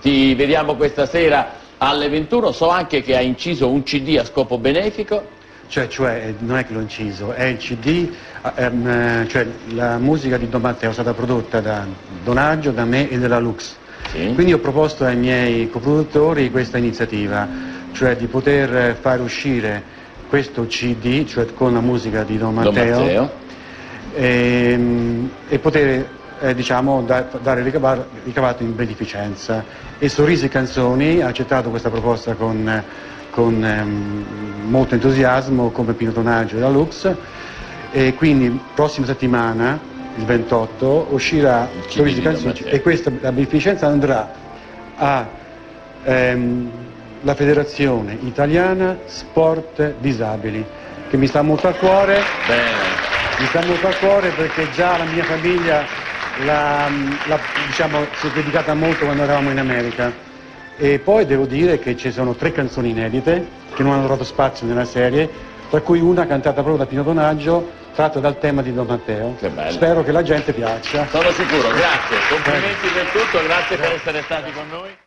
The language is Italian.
Ti vediamo questa sera alle 21, so anche che hai inciso un CD a scopo benefico. Cioè, non è che l'ho inciso, è il CD, cioè la musica di Don Matteo è stata prodotta da Donaggio, da me e dalla Lux. Sì. Quindi ho proposto ai miei coproduttori questa iniziativa, cioè di poter far uscire questo CD, cioè con la musica di Don Matteo. E poter diciamo, dare ricavato in beneficenza. E Sorrisi e Canzoni ha accettato questa proposta con molto entusiasmo, come Pino Donaggio e la Lux, e quindi prossima settimana, il 28, uscirà Sorrisi e Canzoni, e questa la beneficenza andrà alla Federazione Italiana Sport Disabili, che mi sta molto a cuore. Bene. Mi sta molto a cuore perché già la mia famiglia diciamo, si è dedicata molto quando eravamo in America. E poi devo dire che ci sono 3 canzoni inedite che non hanno trovato spazio nella serie, tra cui una cantata proprio da Pino Donaggio, tratta dal tema di Don Matteo. Che bello. Spero che la gente piaccia. Sono sicuro, grazie, complimenti per tutto, grazie per essere stati con noi.